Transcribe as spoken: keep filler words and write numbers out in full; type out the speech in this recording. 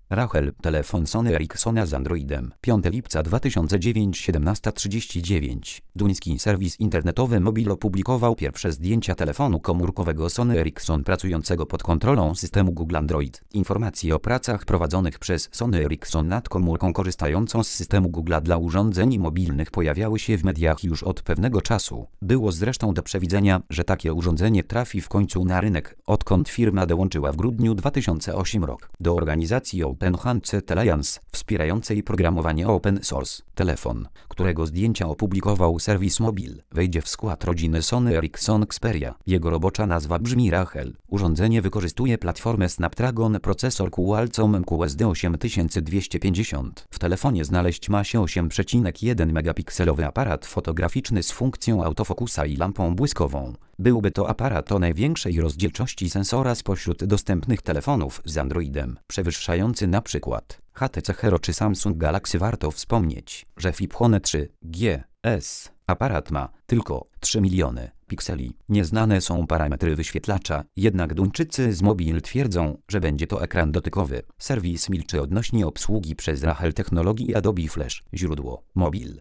Rachel, telefon Sony Ericssona z Androidem. piątego lipca dwa tysiące dziewiątego, siedemnasta trzydzieści dziewięć. Duński serwis internetowy Mobil opublikował pierwsze zdjęcia telefonu komórkowego Sony Ericsson pracującego pod kontrolą systemu Google Android. Informacje o pracach prowadzonych przez Sony Ericsson nad komórką korzystającą z systemu Google dla urządzeń mobilnych pojawiały się w mediach już od pewnego czasu. Było zresztą do przewidzenia, że takie urządzenie trafi w końcu na rynek, odkąd firma dołączyła w grudniu dwa tysiące ósmego roku do organizacji Open Handset Alliance, wspierającej programowanie open source. Telefon, którego zdjęcia opublikował serwis Mobil, wejdzie w skład rodziny Sony Ericsson Xperia. Jego robocza nazwa brzmi Rachel. Urządzenie wykorzystuje platformę Snapdragon, procesor Qualcomm Q S D osiem tysięcy dwieście pięćdziesiąt. W telefonie znaleźć ma się osiem przecinek jeden megapikselowy aparat fotograficzny z funkcją autofokusa i lampą błyskową. Byłby to aparat o największej rozdzielczości sensora spośród dostępnych telefonów z Androidem, przewyższający na przykład H T C Hero czy Samsung Galaxy. Warto wspomnieć, że w iPhone trzy G S aparat ma tylko trzy miliony pikseli. Nieznane są parametry wyświetlacza, jednak Duńczycy z Mobil twierdzą, że będzie to ekran dotykowy. Serwis milczy odnośnie obsługi przez Rachel technologii Adobe Flash. Źródło: Mobil.